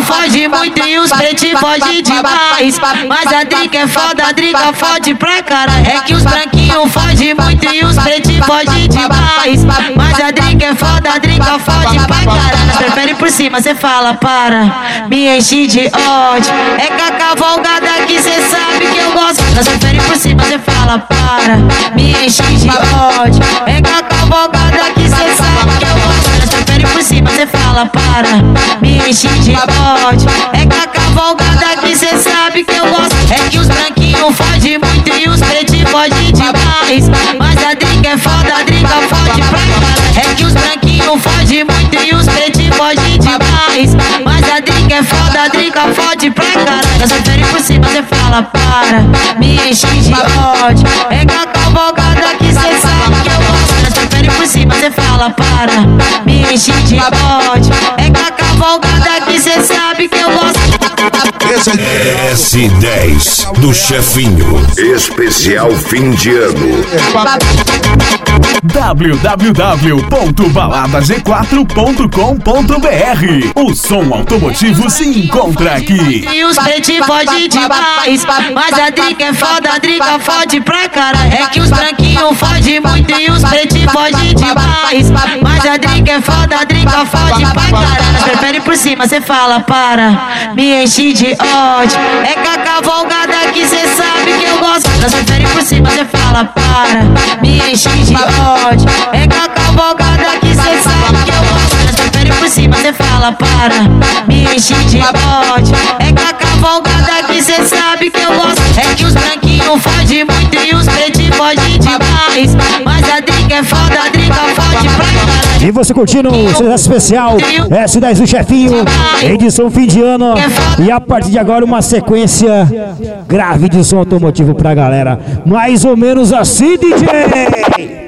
fode muito e os pretinhos fode demais. Mas a Drica é foda, a Drica fode pra caralho. É que os branquinhos fode muito e os pretinhos fode demais. Mas a Drica é foda, a Drica fode pra caralho. Prefere por cima, cê fala para me enche de ódio. É com a cavalgada que cê sabe que eu gosto. Nós prefere por cima, cê fala para me enche de ódio. É com a cavalgada que cê sabe que eu gosto. Nós prefere por cima, cê fala para me enche de ódio. É com a cavalgada que cê sabe que eu gosto. É que os branquinhos fode muito e os pretinhos fode demais. Mas a Drica é foda, a Drica fode pra caralho. É que os branquinhos fode muito e os pretinhos fode demais. Mas a Drica é foda, a Drica fode pra caralho. Nós prefere por cima, cê fala para me enche de ódio. É com a cavalgada que cê sabe que eu gosto. Nós prefere por cima, cê fala para me enche de ódio. É com a cavalgada que cê sabe que eu gosto. S10 do Chefinho. Especial fim de ano. www.baladag4.com.br. O som automotivo se encontra aqui. E os pretinhos fode demais. Mas a Drica é foda, a Drica fode pra caralho. É que os branquinhos fode muito e os pretinhos fode demais. Mas a Drica é foda, a Drica fode pra caralho. Nós prefere por cima, cê fala para me enche de ódio. É com a cavalgada que cê sabe que eu gosto. Nós prefere por cima, cê fala para me enche de ódio. É com a cavalgada que cê sabe que eu gosto. Nós prefere por cima, cê fala para me enche de ódio. É com a cavalgada que cê sabe que eu gosto. É que os branquinhos fode muito e os pretinhos fode demais. Mas a Drica é foda, a Drica fode pra caralho. E você curtindo o seu especial S10 do Chefinho, edição fim de ano. E a partir de agora uma sequência grave de som automotivo pra galera. Mais ou menos assim, DJ.